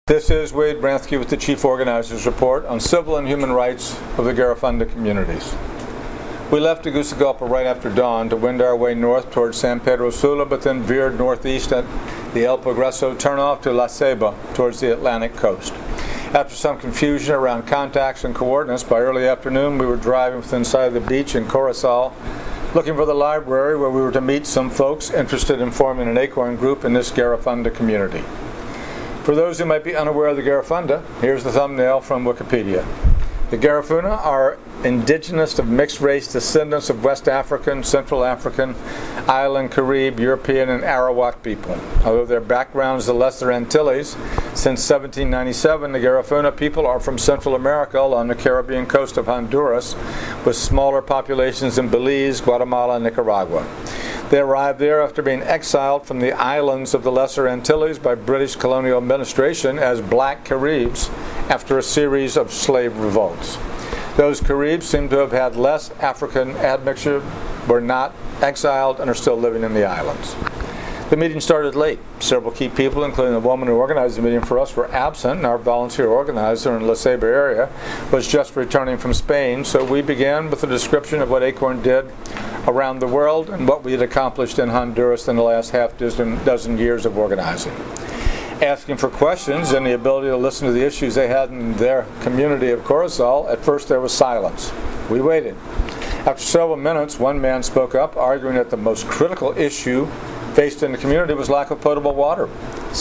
This is Wade Ranthke with the Chief Organizers Report on civil and human rights of the Garifunda communities. We left Tegucigalpa right after dawn to wend our way north towards San Pedro Sula, but then veered northeast at the El Progreso turnoff to La Ceiba towards the Atlantic coast. After some confusion around contacts and coordinates, by early afternoon we were driving within sight of the beach in Corozal, looking for the library where we were to meet some folks interested in forming an ACORN group in this Garifunda community. For those who might be unaware of the Garifunda, here's the thumbnail from Wikipedia. The Garifuna are indigenous of mixed-race descendants of West African, Central African, Island, Carib, European, and Arawak people. Although their background is the Lesser Antilles, since 1797, the Garifuna people are from Central America along the Caribbean coast of Honduras, with smaller populations in Belize, Guatemala, and Nicaragua. They arrived there after being exiled from the islands of the Lesser Antilles by British colonial administration as Black Caribs after a series of slave revolts. Those Caribs seem to have had less African admixture, were not exiled, and are still living in the islands. The meeting started late. Several key people, including the woman who organized the meeting for us, were absent, and our volunteer organizer in La Ceiba area was just returning from Spain, so we began with a description of what ACORN did around the world and what we had accomplished in Honduras in the last dozen years of organizing. Asking for questions and the ability to listen to the issues they had in their community of Corozal, at first there was silence. We waited. After several minutes, one man spoke up, arguing that the most critical issue faced in the community was lack of potable water.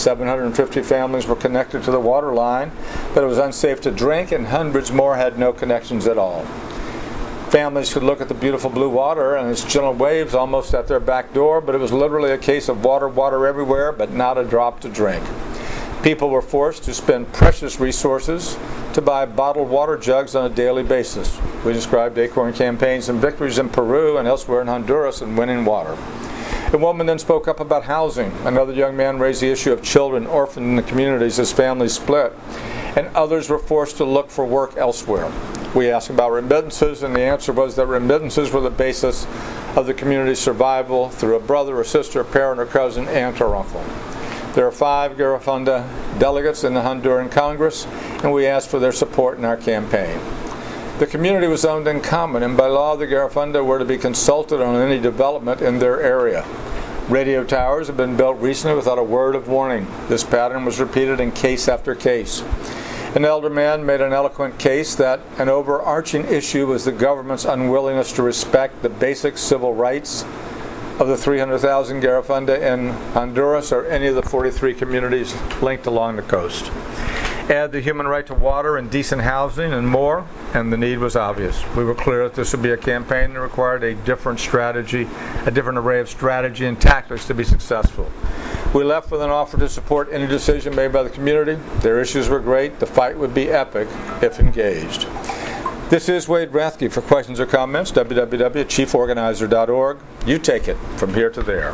750 families were connected to the water line, but it was unsafe to drink, and hundreds more had no connections at all. Families could look at the beautiful blue water and its gentle waves almost at their back door, but it was literally a case of water everywhere, but not a drop to drink. People were forced to spend precious resources to buy bottled water jugs on a daily basis. We described ACORN campaigns and victories in Peru and elsewhere in Honduras in winning water. A woman then spoke up about housing. Another young man raised the issue of children orphaned in the communities as families split, and others were forced to look for work elsewhere. We asked about remittances, and the answer was that remittances were the basis of the community's survival through a brother or sister, parent or cousin, aunt or uncle. There are 5 Garifunda delegates in the Honduran Congress, and we asked for their support in our campaign. The community was owned in common, and by law the Garifunda were to be consulted on any development in their area. Radio towers have been built recently without a word of warning. This pattern was repeated in case after case. An elder man made an eloquent case that an overarching issue was the government's unwillingness to respect the basic civil rights of the 300,000 Garifunda in Honduras or any of the 43 communities linked along the coast. Add the human right to water and decent housing and more, and the need was obvious. We were clear that this would be a campaign that required a different strategy, a different array of strategy and tactics to be successful. We left with an offer to support any decision made by the community. Their issues were great. The fight would be epic if engaged. This is Wade Ranthke. For questions or comments, www.chieforganizer.org. You take it from here to there.